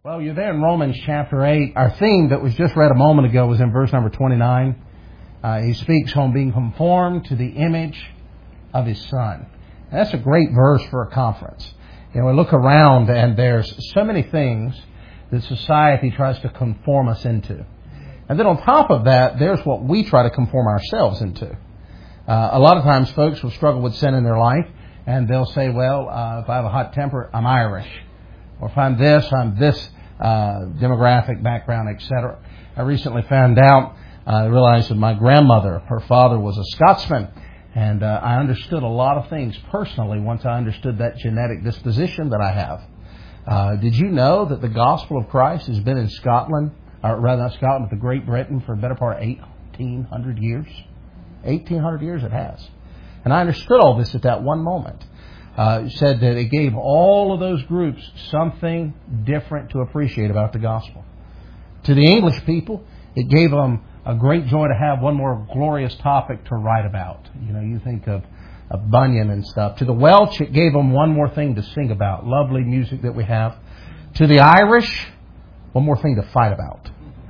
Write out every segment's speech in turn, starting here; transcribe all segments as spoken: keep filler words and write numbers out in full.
Well, you're there in Romans chapter eight. Our theme that was just read a moment ago was in verse number twenty-nine. Uh, he speaks on being conformed to the image of His Son. And that's a great verse for a conference. You know, we look around and there's so many things that society tries to conform us into. And then on top of that, there's what we try to conform ourselves into. Uh, a lot of times folks will struggle with sin in their life and they'll say, well, uh, if I have a hot temper, I'm Irish. Or if I'm this, I'm this uh, demographic background, et cetera. I recently found out, uh, I realized that my grandmother, her father was a Scotsman. And uh, I understood a lot of things personally once I understood that genetic disposition that I have. Uh, did you know that the gospel of Christ has been in Scotland, or rather not Scotland, but the Great Britain for a better part of eighteen hundred years? eighteen hundred years it has. And I understood all this at that one moment. Uh, said that it gave all of those groups something different to appreciate about the gospel. To the English people, it gave them a great joy to have one more glorious topic to write about. You know, you think of, of Bunyan and stuff. To the Welsh, it gave them one more thing to sing about. Lovely music that we have. To the Irish, one more thing to fight about.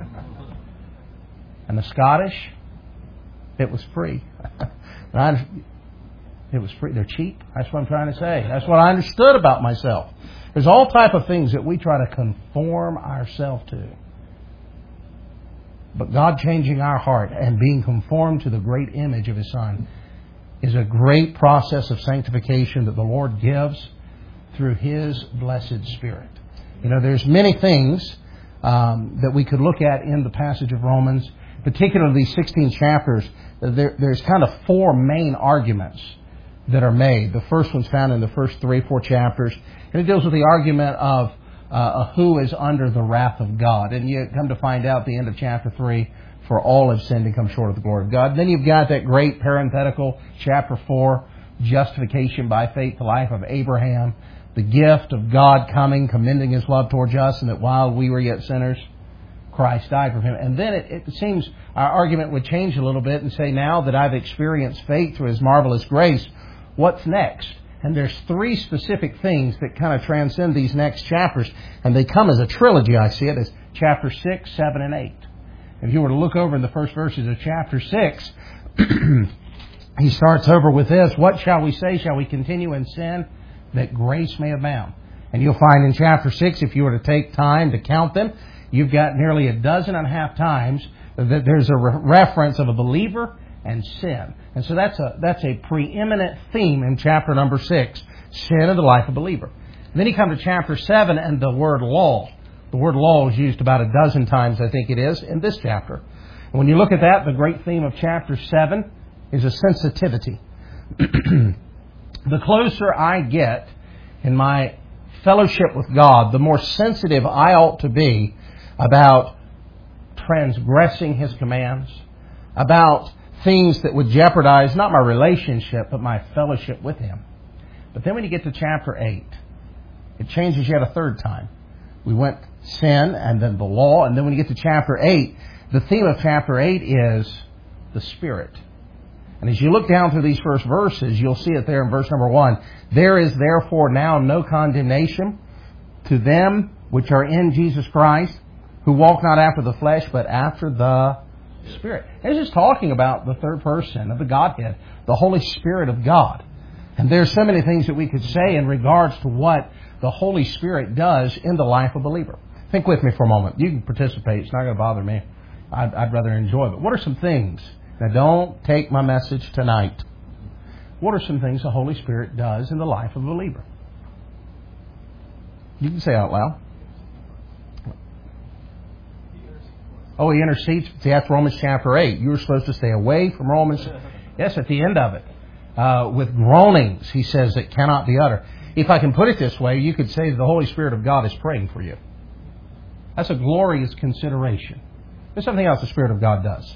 And the Scottish, it was free. And I, It was free. They're cheap. That's what I'm trying to say. That's what I understood about myself. There's all type of things that we try to conform ourselves to. But God changing our heart and being conformed to the great image of His Son is a great process of sanctification that the Lord gives through His blessed Spirit. You know, there's many things um, that we could look at in the passage of Romans, particularly these sixteen chapters. There, there's kind of four main arguments that are made. The first one's found in the first three, four chapters. And it deals with the argument of uh, who is under the wrath of God. And you come to find out at the end of chapter three, for all have sinned and come short of the glory of God. Then you've got that great parenthetical, chapter four, justification by faith, the life of Abraham, the gift of God coming, commending His love towards us, and that while we were yet sinners, Christ died for him. And then it, it seems our argument would change a little bit and say, now that I've experienced faith through His marvelous grace, what's next? And there's three specific things that kind of transcend these next chapters. And they come as a trilogy, I see it, as chapter six, seven, and eight. If you were to look over in the first verses of chapter six, he starts over with this: what shall we say? Shall we continue in sin that grace may abound? And you'll find in chapter six, if you were to take time to count them, you've got nearly a dozen and a half times that there's a re- reference of a believer and sin. And so that's a that's a preeminent theme in chapter number six, sin in the life of a believer. And then you come to chapter seven and the word law. The word law is used about a dozen times, I think it is, in this chapter. And when you look at that, the great theme of chapter seven is a sensitivity. The closer I get in my fellowship with God, the more sensitive I ought to be about transgressing His commands, about things that would jeopardize not my relationship, but my fellowship with Him. But then when you get to chapter eight, it changes yet a third time. We went sin and then the law, and then when you get to chapter eight, the theme of chapter eight is the Spirit. And as you look down through these first verses, you'll see it there in verse number one. There is therefore now no condemnation to them which are in Jesus Christ, who walk not after the flesh, but after the Spirit. This is talking about the third person of the Godhead, the Holy Spirit of God. And there's so many things that we could say in regards to what the Holy Spirit does in the life of a believer. Think with me for a moment. You can participate. It's not going to bother me. I'd, I'd rather enjoy it. But what are some things? Now, don't take my message tonight. What are some things the Holy Spirit does in the life of a believer? You can say out loud. Oh, He intercedes. See, that's Romans chapter eight. You were supposed to stay away from Romans. Yes, at the end of it. Uh, with groanings, he says, that cannot be uttered. If I can put it this way, you could say that the Holy Spirit of God is praying for you. That's a glorious consideration. There's something else the Spirit of God does.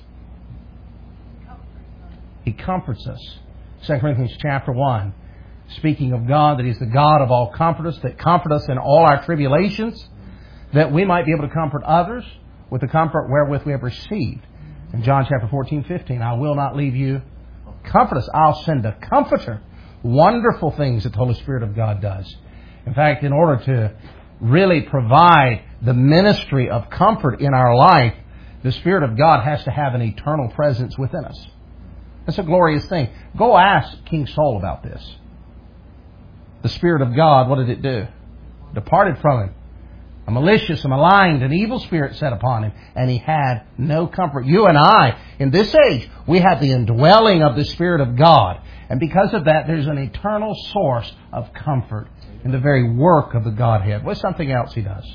He comforts us. Second Corinthians chapter one, speaking of God, that He's the God of all comforters, that comfort us in all our tribulations, that we might be able to comfort others with the comfort wherewith we have received. In John chapter fourteen, fifteen, I will not leave you comfortless. I'll send a comforter. Wonderful things that the Holy Spirit of God does. In fact, in order to really provide the ministry of comfort in our life, the Spirit of God has to have an eternal presence within us. That's a glorious thing. Go ask King Saul about this. The Spirit of God, what did it do? Departed from him. A malicious, a maligned, an evil spirit set upon him, and he had no comfort. You and I, in this age, we have the indwelling of the Spirit of God. And because of that, there's an eternal source of comfort in the very work of the Godhead. What's something else He does?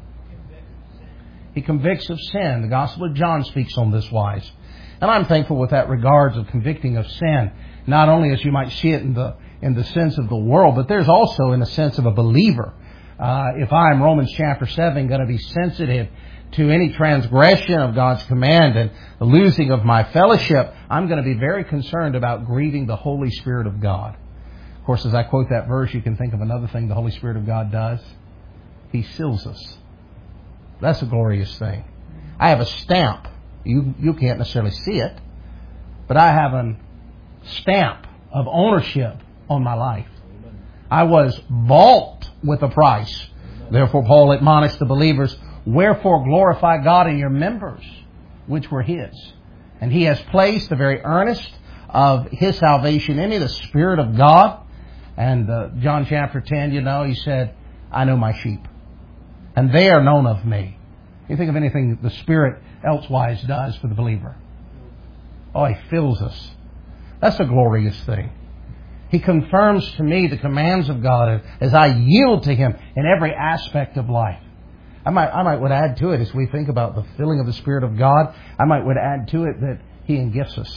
He convicts of sin. The Gospel of John speaks on this wise. And I'm thankful with that regards of convicting of sin, not only as you might see it in the in the sense of the world, but there's also in the sense of a believer. Uh, if I'm, Romans chapter seven, going to be sensitive to any transgression of God's command and the losing of my fellowship, I'm going to be very concerned about grieving the Holy Spirit of God. Of course, as I quote that verse, you can think of another thing the Holy Spirit of God does. He seals us. That's a glorious thing. I have a stamp. You, you can't necessarily see it, but I have a stamp of ownership on my life. I was bought with a price. Therefore, Paul admonished the believers, wherefore glorify God in your members, which were His. And He has placed the very earnest of His salvation in you, the Spirit of God. And uh, John chapter ten, you know, He said, I know my sheep, and they are known of me. You think of anything the Spirit elsewise does for the believer. Oh, He fills us. That's a glorious thing. He confirms to me the commands of God as I yield to Him in every aspect of life. I might, I might would add to it as we think about the filling of the Spirit of God. I might would add to it that He engifts us.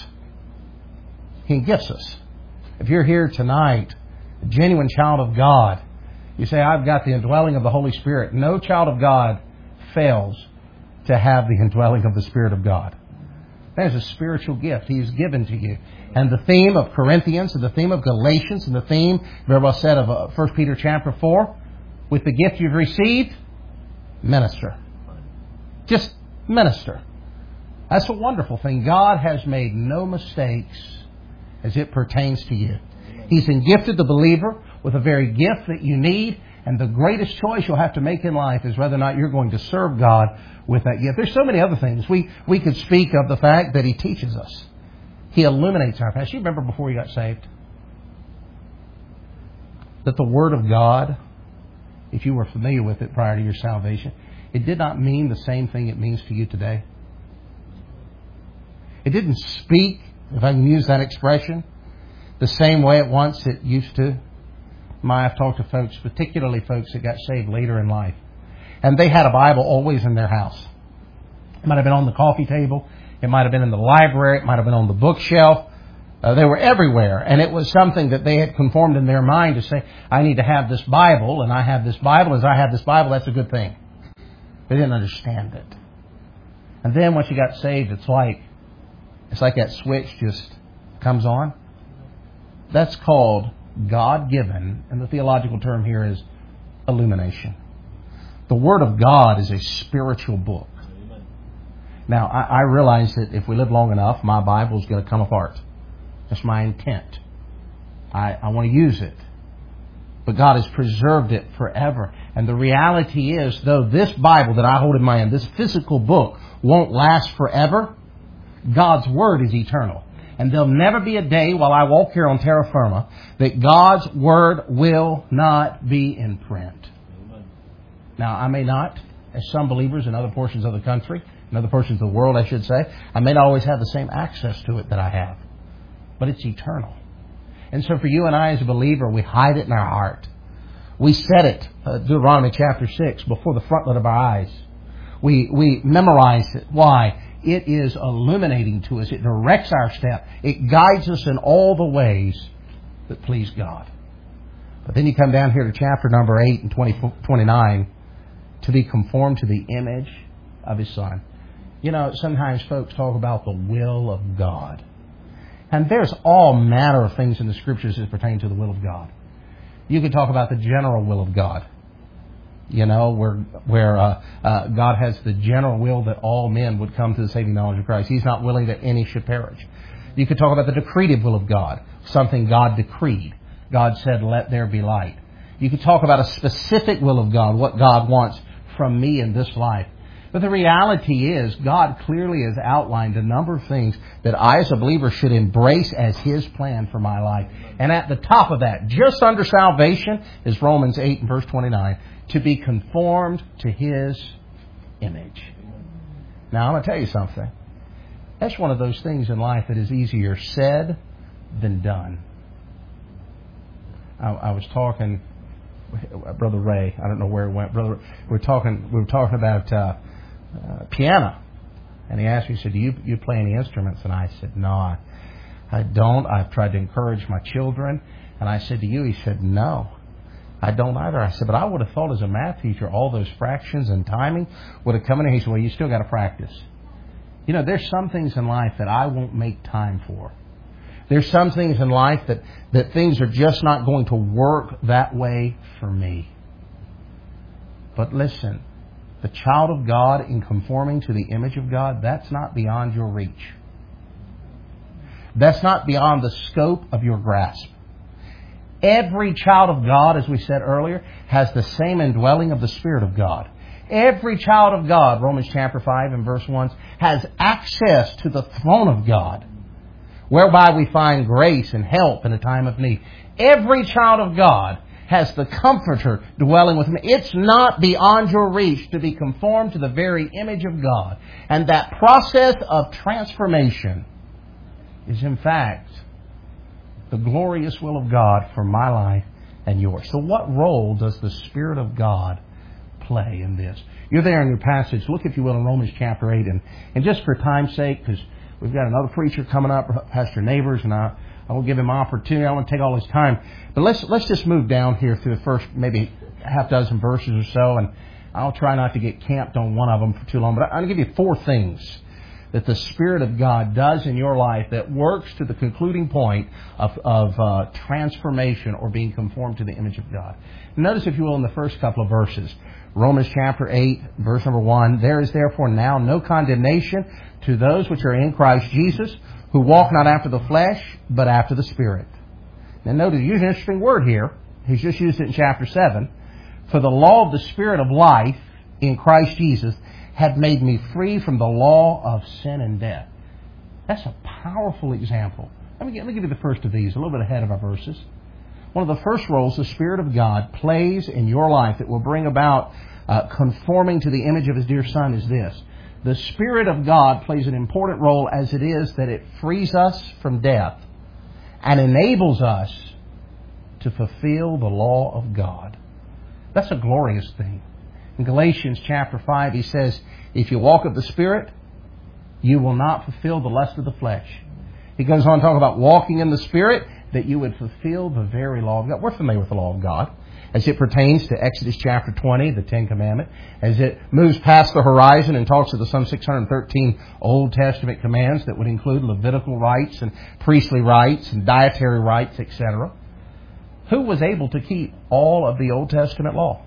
He engifts us. If you're here tonight, a genuine child of God, you say, I've got the indwelling of the Holy Spirit. No child of God fails to have the indwelling of the Spirit of God. That is a spiritual gift He has given to you. And the theme of Corinthians and the theme of Galatians and the theme, very well said, of uh, First Peter chapter four, with the gift you've received, minister. Just minister. That's a wonderful thing. God has made no mistakes as it pertains to you. He's engifted the believer with a very gift that you need. And the greatest choice you'll have to make in life is whether or not you're going to serve God with that gift. There's so many other things. We we could speak of the fact that He teaches us. He illuminates our path. You remember before you got saved that the Word of God, if you were familiar with it prior to your salvation, it did not mean the same thing it means to you today. It didn't speak, if I can use that expression, the same way at once it used to. My, I've talked to folks, particularly folks that got saved later in life, and they had a Bible always in their house. It might have been on the coffee table. It might have been in the library. It might have been on the bookshelf. Uh, they were everywhere. And it was something that they had conformed in their mind to say, I need to have this Bible, and I have this Bible. As I have this Bible, that's a good thing. They didn't understand it. And then once you got saved, it's like, it's like that switch just comes on. That's called God-given, and the theological term here is illumination. The Word of God is a spiritual book. Now, I, I realize that if we live long enough, my Bible is going to come apart. That's my intent. I, I want to use it. But God has preserved it forever. And the reality is, though this Bible that I hold in my hand, this physical book, won't last forever, God's Word is eternal. And there'll never be a day while I walk here on terra firma that God's Word will not be in print. Now, I may not, as some believers in other portions of the country, in other portions of the world, I should say, I may not always have the same access to it that I have. But it's eternal. And so for you and I as a believer, we hide it in our heart. We set it, uh, Deuteronomy chapter six, before the frontlet of our eyes. We, we memorize it. Why? It is illuminating to us. It directs our step. It guides us in all the ways that please God. But then you come down here to chapter number eight and twenty, twenty-nine, to be conformed to the image of His Son. You know, sometimes folks talk about the will of God. And there's all manner of things in the Scriptures that pertain to the will of God. You could talk about the general will of God. You know, where where uh, uh, God has the general will that all men would come to the saving knowledge of Christ. He's not willing that any should perish. You could talk about the decretive will of God, something God decreed. God said, let there be light. You could talk about a specific will of God, what God wants from me in this life. But the reality is, God clearly has outlined a number of things that I as a believer should embrace as His plan for my life. And at the top of that, just under salvation, is Romans eight and verse twenty-nine, to be conformed to His image. Now, I'm going to tell you something. That's one of those things in life that is easier said than done. I, I was talking, Brother Ray, I don't know where he went. Brother, we were talking. We were talking about uh, uh, piano, and he asked me. He said, "Do you you play any instruments?" And I said, "No, I, I don't. I've tried to encourage my children." And I said to you, he said, "No, I don't either." I said, "But I would have thought as a math teacher, all those fractions and timing would have come in." He said, "Well, you still got to practice." You know, there's some things in life that I won't make time for. There's some things in life that, that things are just not going to work that way for me. But listen, the child of God in conforming to the image of God, that's not beyond your reach. That's not beyond the scope of your grasp. Every child of God, as we said earlier, has the same indwelling of the Spirit of God. Every child of God, Romans chapter five and verse one, has access to the throne of God, whereby we find grace and help in a time of need. Every child of God has the Comforter dwelling with him. It's not beyond your reach to be conformed to the very image of God. And that process of transformation is, in fact, the glorious will of God for my life and yours. So what role does the Spirit of God play in this? You're there in your passage. Look, if you will, in Romans chapter eight. And, and just for time's sake, because we've got another preacher coming up, Pastor Neighbors, and I, I will give him an opportunity. I want to take all his time. But let's let's just move down here through the first maybe half dozen verses or so, and I'll try not to get camped on one of them for too long. But I'm going to give you four things that the Spirit of God does in your life that works to the concluding point of, of uh, transformation or being conformed to the image of God. Notice, if you will, in the first couple of verses, Romans chapter eight, verse number one, "There is therefore now no condemnation to those which are in Christ Jesus, who walk not after the flesh, but after the Spirit." Now notice, he's using an interesting word here. He's just used it in chapter seven. "For the law of the Spirit of life in Christ Jesus had made me free from the law of sin and death." That's a powerful example. Let me, get, let me give you the first of these, a little bit ahead of our verses. One of the first roles the Spirit of God plays in your life that will bring about uh, conforming to the image of His dear Son is this. The Spirit of God plays an important role as it is that it frees us from death and enables us to fulfill the law of God. That's a glorious thing. In Galatians chapter five, he says, "If you walk of the Spirit, you will not fulfill the lust of the flesh." He goes on to talk about walking in the Spirit, that you would fulfill the very law of God. We're familiar with the law of God as it pertains to Exodus chapter twenty, the Ten Commandments, as it moves past the horizon and talks of the some six hundred thirteen Old Testament commands that would include Levitical rights and priestly rights and dietary rights, et cetera. Who was able to keep all of the Old Testament law?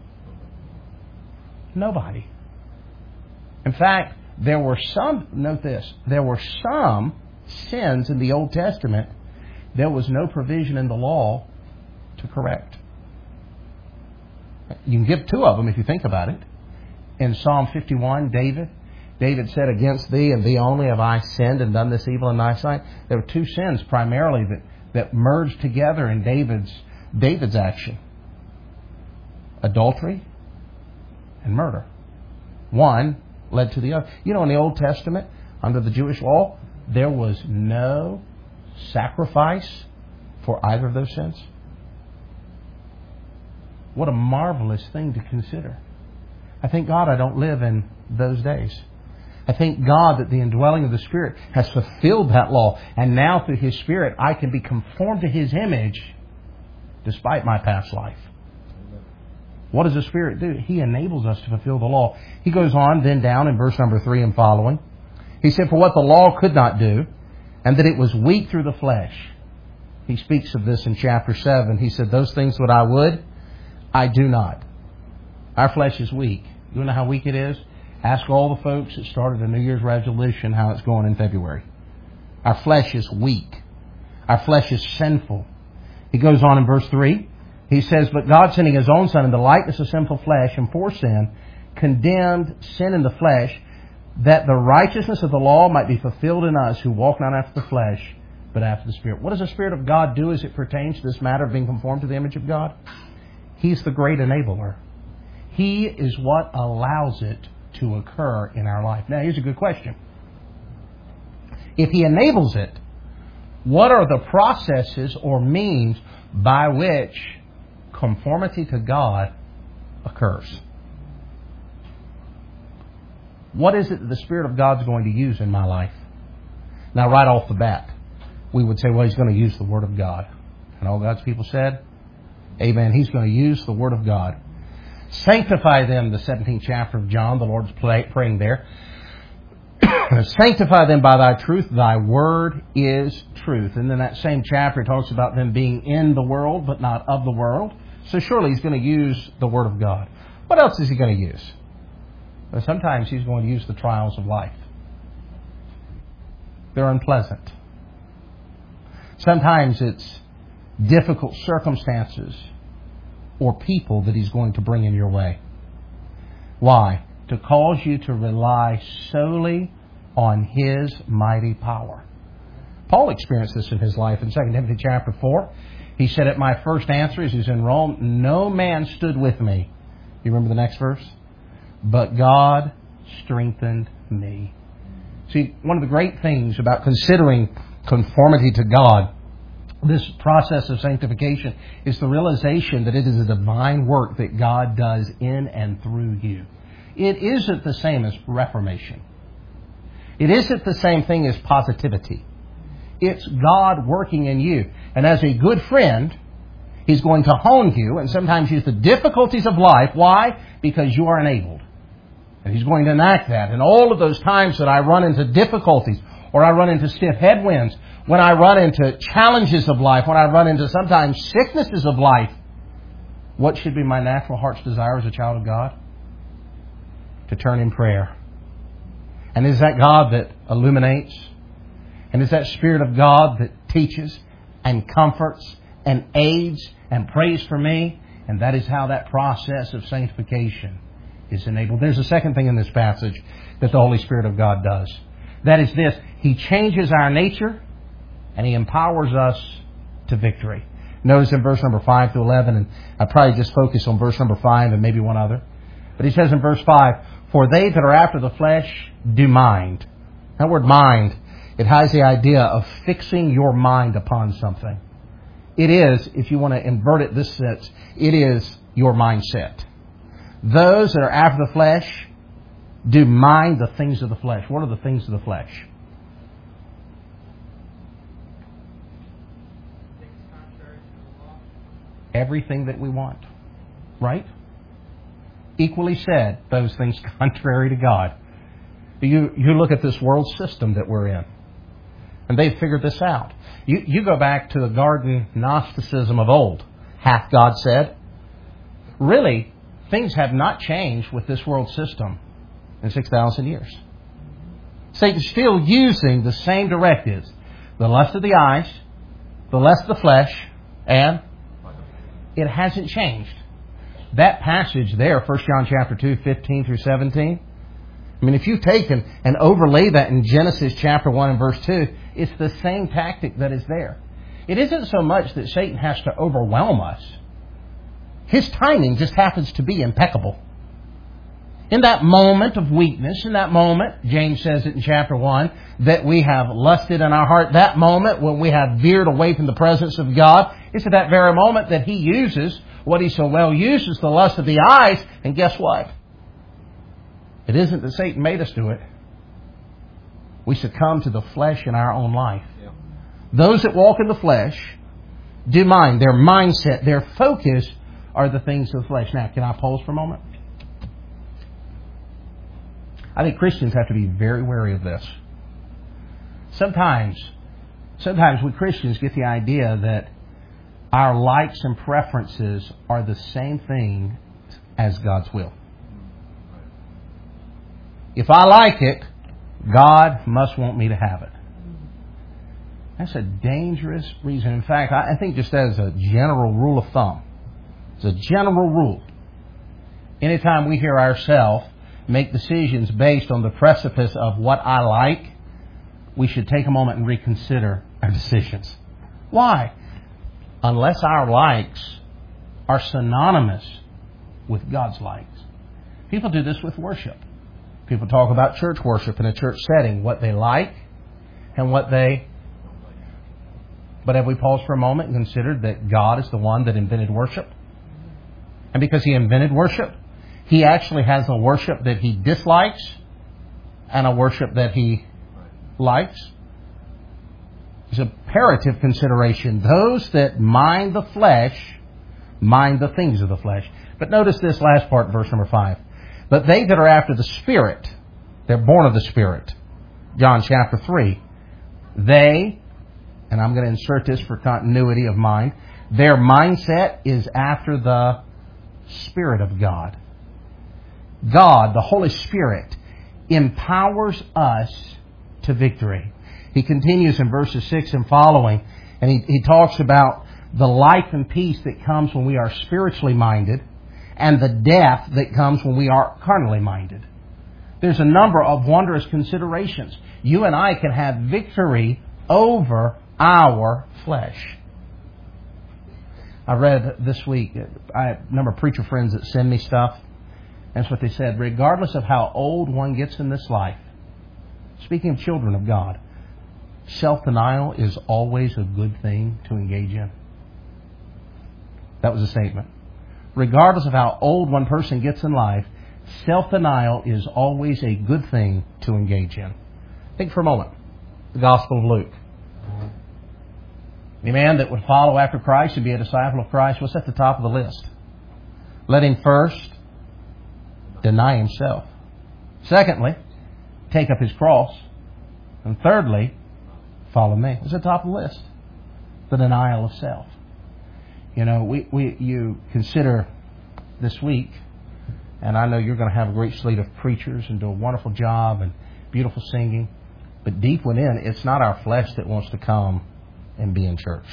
Nobody. In fact, there were some, note this, there were some sins in the Old Testament there was no provision in the law to correct. You can give two of them if you think about it. In Psalm fifty-one, David, David said, "Against thee and thee only have I sinned and done this evil in thy sight." There were two sins primarily that, that merged together in David's, David's action. Adultery and murder. One led to the other. You know, in the Old Testament, under the Jewish law, there was no sacrifice for either of those sins. What a marvelous thing to consider. I thank God I don't live in those days. I thank God that the indwelling of the Spirit has fulfilled that law. And now through His Spirit, I can be conformed to His image despite my past life. What does the Spirit do? He enables us to fulfill the law. He goes on then down in verse number three and following. He said, "For what the law could not do, and that it was weak through the flesh." He speaks of this in chapter seven. He said, "Those things that I would, I do not." Our flesh is weak. You know how weak it is? Ask all the folks that started a New Year's resolution how it's going in February. Our flesh is weak. Our flesh is sinful. He goes on in verse three. He says, but God sending His own Son in the likeness of sinful flesh and for sin, condemned sin in the flesh, that the righteousness of the law might be fulfilled in us who walk not after the flesh, but after the Spirit. What does the Spirit of God do as it pertains to this matter of being conformed to the image of God? He's the great enabler. He is what allows it to occur in our life. Now, here's a good question. If He enables it, what are the processes or means by which conformity to God occurs? What is it that the Spirit of God is going to use in my life? Now, right off the bat, we would say, well, He's going to use the Word of God. And all God's people said, amen. He's going to use the Word of God. Sanctify them, the seventeenth chapter of John, the Lord's praying there. Sanctify them by Thy truth. Thy Word is truth. And in that same chapter, it talks about them being in the world, but not of the world. So surely He's going to use the Word of God. What else is He going to use? Well, sometimes He's going to use the trials of life. They're unpleasant. Sometimes it's difficult circumstances or people that He's going to bring in your way. Why? To cause you to rely solely on His mighty power. Paul experienced this in his life in Second Timothy chapter four. He said, at my first answer, as he was in Rome, no man stood with me. You remember the next verse? But God strengthened me. See, one of the great things about considering conformity to God, this process of sanctification, is the realization that it is a divine work that God does in and through you. It isn't the same as reformation. It isn't the same thing as positivity. It's God working in you. And as a good friend, He's going to hone you and sometimes use the difficulties of life. Why? Because you are enabled. And He's going to enact that. And all of those times that I run into difficulties, or I run into stiff headwinds, when I run into challenges of life, when I run into sometimes sicknesses of life, what should be my natural heart's desire as a child of God? To turn in prayer. And is that God that illuminates? And is that Spirit of God that teaches and comforts and aids and prays for me? And that is how that process of sanctification is enabled. There's a second thing in this passage that the Holy Spirit of God does. That is this. He changes our nature and He empowers us to victory. Notice in verse number five to eleven, and I probably just focus on verse number five and maybe one other. But he says in verse five, for they that are after the flesh do mind. That word mind, it has the idea of fixing your mind upon something. It is, if you want to invert it this sense, it is your mindset. Those that are after the flesh do mind the things of the flesh. What are the things of the flesh? Everything that we want. Right? Equally said, those things contrary to God. You, you look at this world system that we're in. And they've figured this out. You, you go back to the garden Gnosticism of old. Hath God said? Really, things have not changed with this world system in six thousand years. Satan's still using the same directives. The lust of the eyes, the lust of the flesh, and it hasn't changed. That passage there, First John chapter two, fifteen through seventeen. I mean, if you take and, and overlay that in Genesis chapter one and verse two, it's the same tactic that is there. It isn't so much that Satan has to overwhelm us. His timing just happens to be impeccable. In that moment of weakness, in that moment, James says it in chapter one, that we have lusted in our heart, that moment when we have veered away from the presence of God, it's at that very moment that He uses what He so well uses, the lust of the eyes. And guess what? It isn't that Satan made us do it. We succumb to the flesh in our own life. Yeah. Those that walk in the flesh do mind. Their mindset, their focus are the things of the flesh. Now, can I pause for a moment? I think Christians have to be very wary of this. Sometimes, sometimes we Christians get the idea that our likes and preferences are the same thing as God's will. If I like it, God must want me to have it. That's a dangerous reason. In fact, I think just as a general rule of thumb, As a general rule, anytime we hear ourselves make decisions based on the precipice of what I like, we should take a moment and reconsider our decisions. Why? Unless our likes are synonymous with God's likes. People do this with worship. People talk about church worship in a church setting, what they like and what they... But have we paused for a moment and considered that God is the one that invented worship? And because He invented worship, He actually has a worship that He dislikes and a worship that He likes. It's a imperative consideration. Those that mind the flesh, mind the things of the flesh. But notice this last part, verse number five. But they that are after the Spirit, they're born of the Spirit. John chapter three. They, and I'm going to insert this for continuity of mind, their mindset is after the Spirit of God. God, the Holy Spirit, empowers us to victory. He continues in verses six and following, and he, he talks about the life and peace that comes when we are spiritually minded and the death that comes when we are carnally minded. There's a number of wondrous considerations. You and I can have victory over our flesh. I read this week, I have a number of preacher friends that send me stuff. That's what they said. Regardless of how old one gets in this life, speaking of children of God, self-denial is always a good thing to engage in. That was a statement. Regardless of how old one person gets in life, self-denial is always a good thing to engage in. Think for a moment. The Gospel of Luke. A man that would follow after Christ and be a disciple of Christ, what's at the top of the list? Let him first deny himself. Secondly, take up his cross. And thirdly, follow me. It's at the top of the list. The denial of self. You know, we, we you consider this week, and I know you're going to have a great slate of preachers and do a wonderful job and beautiful singing. But deep within, it's not our flesh that wants to come and be in church.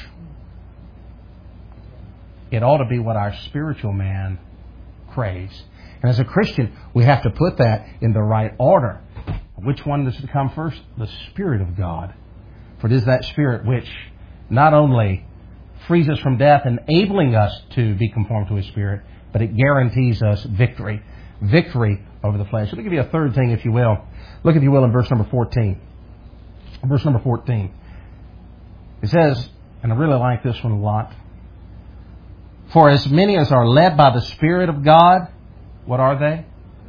It ought to be what our spiritual man craves. And as a Christian, we have to put that in the right order. Which one does to come first? The Spirit of God. For it is that Spirit which not only frees us from death, enabling us to be conformed to His Spirit, but it guarantees us victory. Victory over the flesh. Let me give you a third thing, if you will. Look, if you will, in verse number fourteen. Verse number fourteen. It says, and I really like this one a lot, for as many as are led by the Spirit of God, what are they?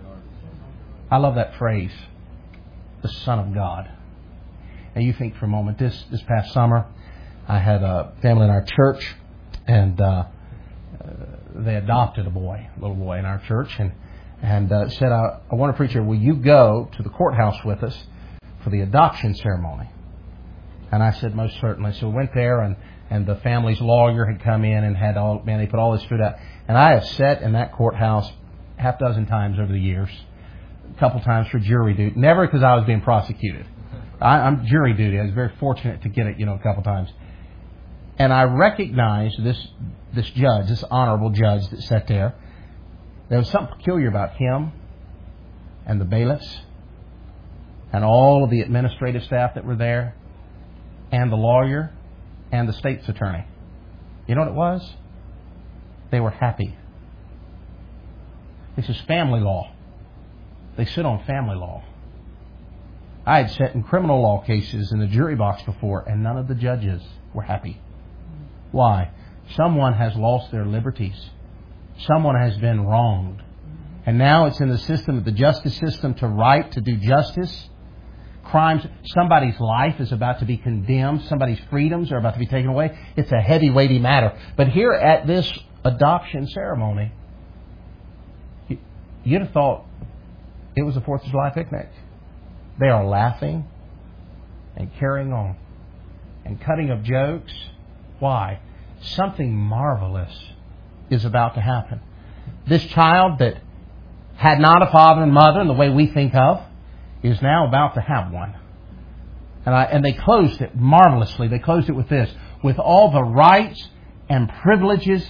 I love that phrase, the Son of God. And you think for a moment, this, this past summer, I had a family in our church, and uh, they adopted a boy, a little boy in our church, and, and uh, said, I, I want to preach here, will you go to the courthouse with us for the adoption ceremony? And I said, most certainly. So we went there, and, and the family's lawyer had come in and had all, man, they put all this food out. And I have sat in that courthouse half a dozen times over the years, a couple times for jury duty. Never because I was being prosecuted. I, I'm jury duty. I was very fortunate to get it, you know, a couple times. And I recognized this this judge, this honorable judge that sat there. There was something peculiar about him and the bailiffs and all of the administrative staff that were there and the lawyer and the state's attorney. You know what it was? They were happy. This is family law. They sit on family law. I had sat in criminal law cases in the jury box before, and none of the judges were happy. Why? Someone has lost their liberties. Someone has been wronged. And now it's in the system of the justice system to right, to do justice. Crimes, somebody's life is about to be condemned. Somebody's freedoms are about to be taken away. It's a heavy, weighty matter. But here at this adoption ceremony, you'd have thought it was a fourth of July picnic. They are laughing and carrying on and cutting up jokes. Why? Something marvelous is about to happen. This child that had not a father and mother in the way we think of is now about to have one. And, I, and they closed it marvelously. They closed it with this: with all the rights and privileges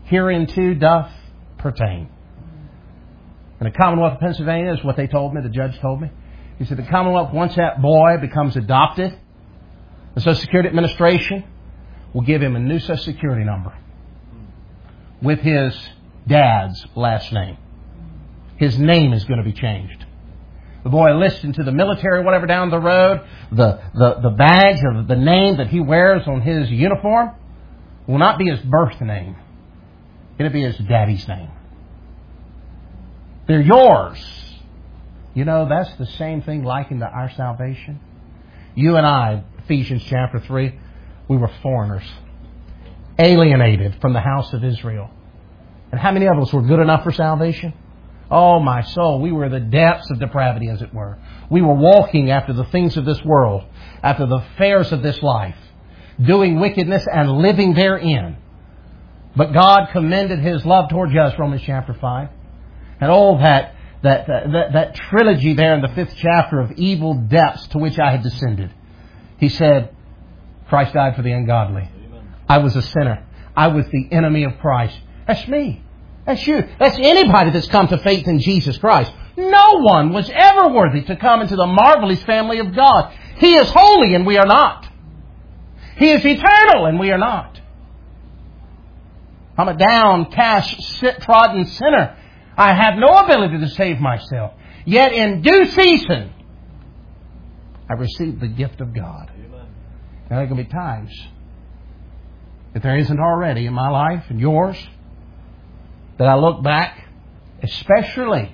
hereunto doth pertain. And the Commonwealth of Pennsylvania is what they told me, the judge told me. He said the Commonwealth, once that boy becomes adopted, the Social Security Administration will give him a new Social Security number with his dad's last name. His name is going to be changed. The boy enlists into the military, whatever, down the road. The, the, the badge or the name that he wears on his uniform will not be his birth name. It'll be his daddy's name. They're yours. You know, that's the same thing likened to our salvation. You and I, Ephesians chapter three, we were foreigners, alienated from the house of Israel. And how many of us were good enough for salvation? Oh, my soul, we were in the depths of depravity, as it were. We were walking after the things of this world, after the affairs of this life, doing wickedness and living therein. But God commended His love towards us, Romans chapter five. And all that, that, that, that trilogy there in the fifth chapter of evil depths to which I had descended. He said, Christ died for the ungodly. Amen. I was a sinner. I was the enemy of Christ. That's me. That's you. That's anybody that's come to faith in Jesus Christ. No one was ever worthy to come into the marvelous family of God. He is holy and we are not. He is eternal and we are not. I'm a downcast, sit-trodden sinner. I have no ability to save myself. Yet in due season, I received the gift of God. Amen. Now there are going to be times, if there isn't already in my life and yours, that I look back, especially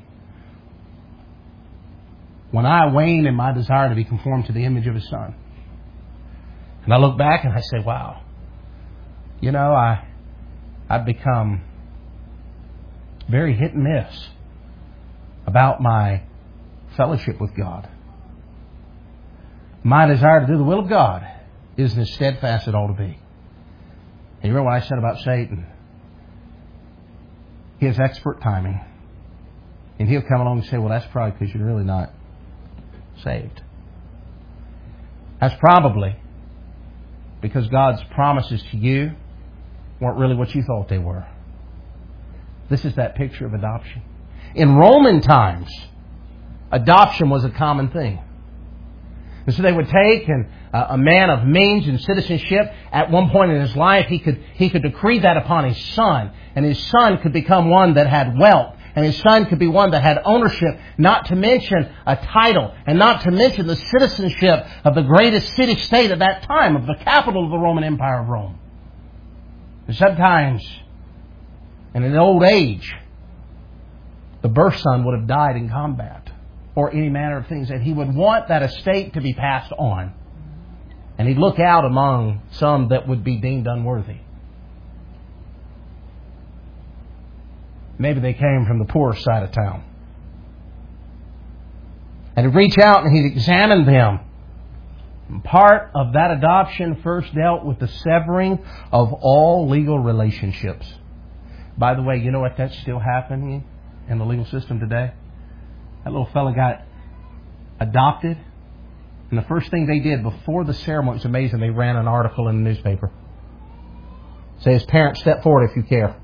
when I wane in my desire to be conformed to the image of His Son. And I look back and I say, wow, you know, I, I've become very hit and miss about my fellowship with God. My desire to do the will of God isn't as steadfast as it ought to be. And you remember what I said about Satan? He has expert timing. And he'll come along and say, well, that's probably because you're really not saved. That's probably because God's promises to you weren't really what you thought they were. This is that picture of adoption. In Roman times, adoption was a common thing. And so they would take and uh, a man of means and citizenship, at one point in his life, he could he could decree that upon his son. And his son could become one that had wealth. And his son could be one that had ownership, not to mention a title, and not to mention the citizenship of the greatest city-state of that time, of the capital of the Roman Empire of Rome. And sometimes, in an old age, the birth son would have died in combat, or any manner of things, and he would want that estate to be passed on. And he'd look out among some that would be deemed unworthy. Maybe they came from the poorest side of town. And he'd reach out and he'd examine them. And part of that adoption first dealt with the severing of all legal relationships. By the way, you know what? That's still happening in the legal system today. That little fella got adopted. And the first thing they did before the ceremony, it's amazing, they ran an article in the newspaper. Say, his parents, step forward if you care.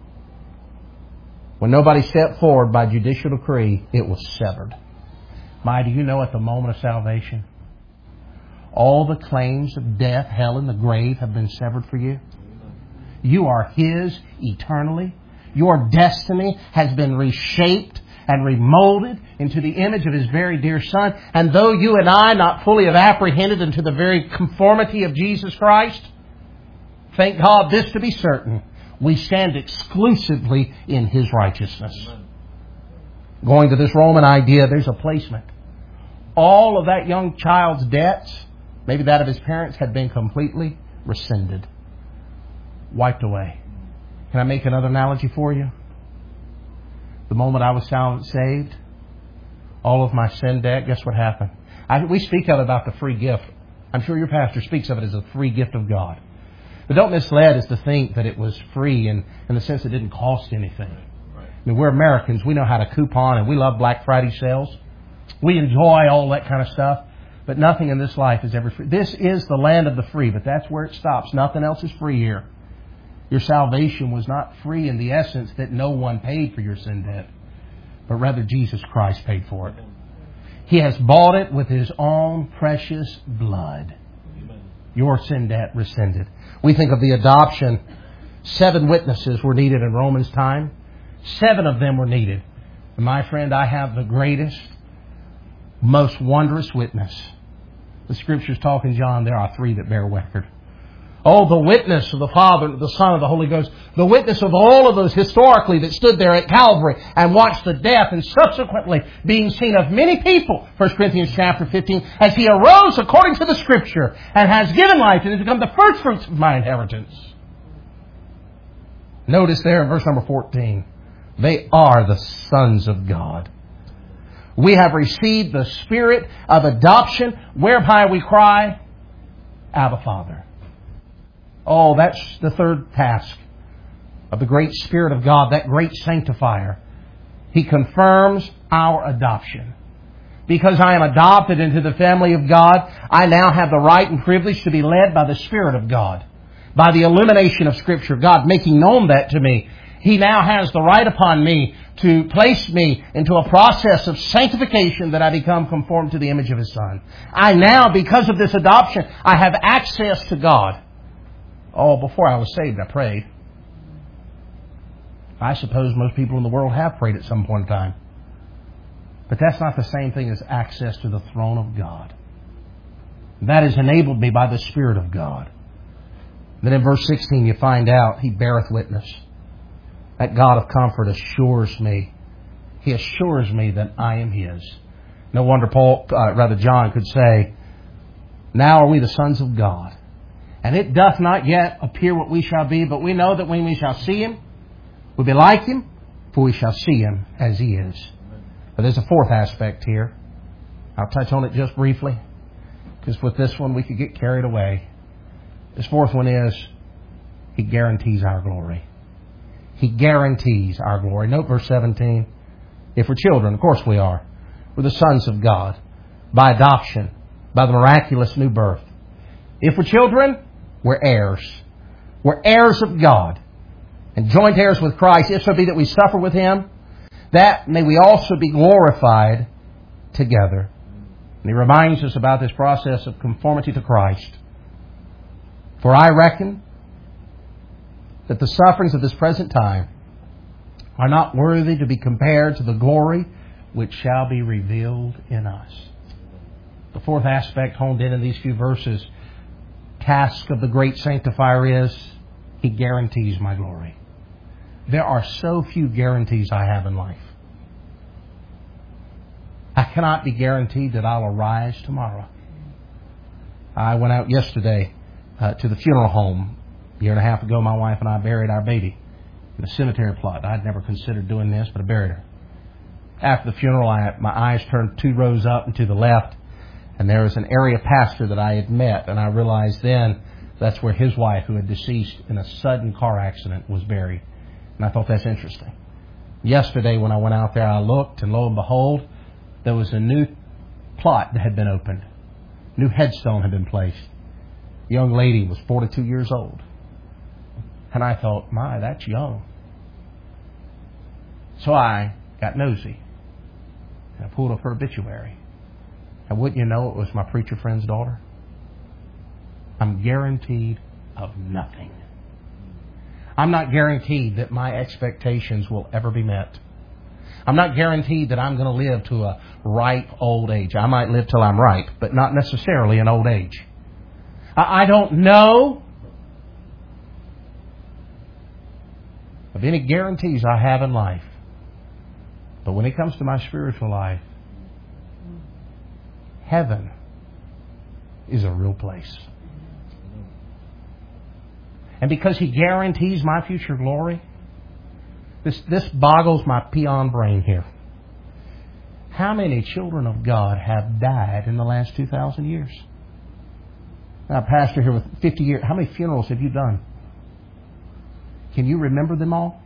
When nobody stepped forward by judicial decree, it was severed. My, do you know at the moment of salvation, all the claims of death, hell, and the grave have been severed for you? You are His eternally. Your destiny has been reshaped and remolded into the image of His very dear Son. And though you and I not fully have apprehended into the very conformity of Jesus Christ, thank God this to be certain, we stand exclusively in His righteousness. Amen. Going to this Roman idea, there's a placement. All of that young child's debts, maybe that of his parents, had been completely rescinded. Wiped away. Can I make another analogy for you? The moment I was saved, all of my sin debt, guess what happened? I, we speak of it about the free gift. I'm sure your pastor speaks of it as a free gift of God. But don't mislead us to think that it was free in, in the sense it didn't cost anything. Right. I mean, we're Americans. We know how to coupon and we love Black Friday sales. We enjoy all that kind of stuff. But nothing in this life is ever free. This is the land of the free, but that's where it stops. Nothing else is free here. Your salvation was not free in the essence that no one paid for your sin debt, but rather Jesus Christ paid for it. He has bought it with His own precious blood. Your sin debt rescinded. We think of the adoption. Seven witnesses were needed in Romans' time. Seven of them were needed. And my friend, I have the greatest, most wondrous witness. The Scriptures talk in John, there are three that bear record. Oh, the witness of the Father, the Son, and the Holy Ghost. The witness of all of those historically that stood there at Calvary and watched the death and subsequently being seen of many people, First Corinthians chapter fifteen, as He arose according to the Scripture and has given life and has become the first fruits of my inheritance. Notice there in verse number fourteen, they are the sons of God. We have received the Spirit of adoption whereby we cry, Abba, Father. Oh, that's the third task of the great Spirit of God, that great sanctifier. He confirms our adoption. Because I am adopted into the family of God, I now have the right and privilege to be led by the Spirit of God. By the illumination of Scripture, God making known that to me. He now has the right upon me to place me into a process of sanctification that I become conformed to the image of His Son. I now, because of this adoption, I have access to God. Oh, before I was saved, I prayed. I suppose most people in the world have prayed at some point in time. But that's not the same thing as access to the throne of God. That is enabled me by the Spirit of God. Then in verse sixteen you find out, He beareth witness. That God of comfort assures me. He assures me that I am His. No wonder Paul, uh, rather John could say, now are we the sons of God. And it doth not yet appear what we shall be, but we know that when we shall see Him, we'll be like Him, for we shall see Him as He is. But there's a fourth aspect here. I'll touch on it just briefly, because with this one we could get carried away. This fourth one is, He guarantees our glory. He guarantees our glory. Note verse seventeen. If we're children, of course we are. We're the sons of God by adoption, by the miraculous new birth. If we're children, we're heirs. We're heirs of God and joint heirs with Christ, if so be that we suffer with Him, that may we also be glorified together. And He reminds us about this process of conformity to Christ. For I reckon that the sufferings of this present time are not worthy to be compared to the glory which shall be revealed in us. The fourth aspect honed in in these few verses, task of the great sanctifier is, He guarantees my glory. There are so few guarantees I have in life. I cannot be guaranteed that I'll arise tomorrow. I went out yesterday uh, to the funeral home. A year and a half ago, my wife and I buried our baby in a cemetery plot. I'd never considered doing this, but I buried her. After the funeral, I, my eyes turned two rows up and to the left, and there was an area pastor that I had met, and I realized then that's where his wife, who had deceased in a sudden car accident, was buried. And I thought that's interesting. Yesterday, when I went out there, I looked, and lo and behold, there was a new plot that had been opened. New headstone had been placed. The young lady was forty-two years old. And I thought, my, that's young. So I got nosy. And I pulled up her obituary. And wouldn't you know, it was my preacher friend's daughter. I'm guaranteed of nothing. I'm not guaranteed that my expectations will ever be met. I'm not guaranteed that I'm going to live to a ripe old age. I might live till I'm ripe, but not necessarily an old age. I, I don't know of any guarantees I have in life. But when it comes to my spiritual life, heaven is a real place. And because He guarantees my future glory, this, this boggles my peon brain here. How many children of God have died in the last two thousand years? Now, pastor here with fifty years, how many funerals have you done? Can you remember them all?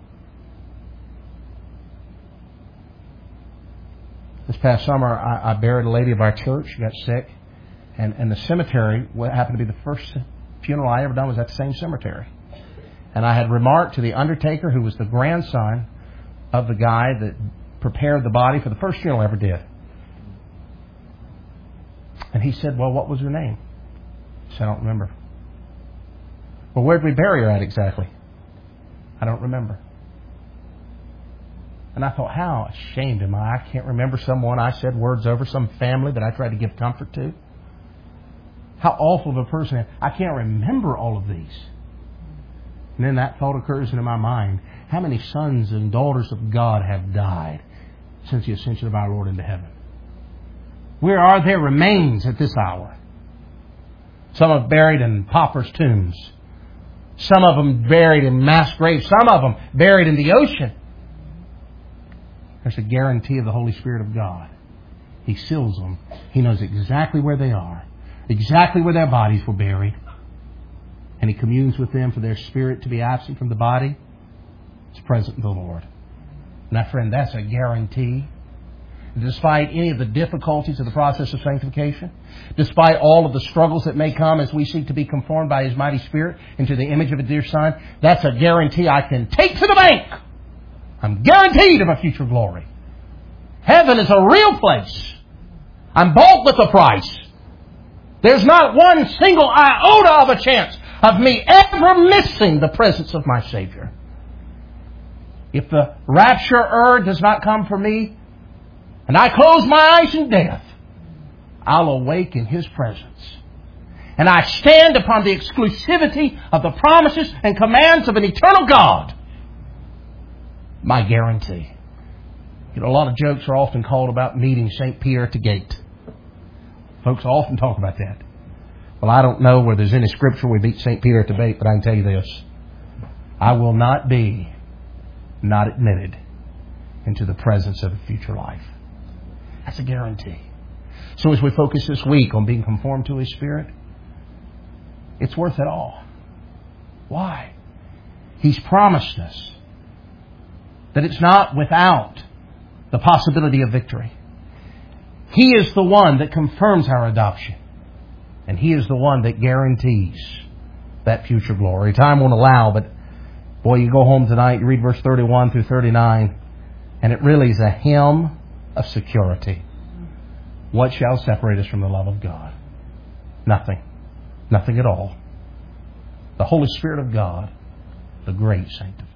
This past summer, I, I buried a lady of our church. She got sick. And, and the cemetery, what happened to be the first funeral I ever done, was at the same cemetery. And I had remarked to the undertaker, who was the grandson of the guy that prepared the body for the first funeral I ever did. And he said, well, what was her name? I said, I don't remember. Well, where did we bury her at exactly? I don't remember. And I thought, how ashamed am I? I can't remember someone I said words over, some family that I tried to give comfort to. How awful of a person I am. I can't remember all of these. And then that thought occurs into my mind. How many sons and daughters of God have died since the ascension of our Lord into heaven? Where are their remains at this hour? Some are buried in paupers' tombs. Some of them buried in mass graves. Some of them buried in the ocean. There's a guarantee of the Holy Spirit of God. He seals them. He knows exactly where they are, exactly where their bodies were buried. And He communes with them for their spirit to be absent from the body. It's present in the Lord. Now, friend, that's a guarantee. Despite any of the difficulties of the process of sanctification, despite all of the struggles that may come as we seek to be conformed by His mighty Spirit into the image of a dear Son, that's a guarantee I can take to the bank. I'm guaranteed of a future glory. Heaven is a real place. I'm bought with a price. There's not one single iota of a chance of me ever missing the presence of my Savior. If the rapturer does not come for me, and I close my eyes in death, I'll awake in His presence. And I stand upon the exclusivity of the promises and commands of an eternal God. My guarantee. You know, a lot of jokes are often called about meeting Saint Peter at the gate. Folks often talk about that. Well, I don't know where there's any scripture we meet Saint Peter at the gate, but I can tell you this. I will not be not admitted into the presence of a future life. That's a guarantee. So as we focus this week on being conformed to His Spirit, it's worth it all. Why? He's promised us that it's not without the possibility of victory. He is the one that confirms our adoption. And He is the one that guarantees that future glory. Time won't allow, but boy, you go home tonight, you read verse thirty-one through thirty-nine, and it really is a hymn of security. What shall separate us from the love of God? Nothing. Nothing at all. The Holy Spirit of God, the great sanctifier.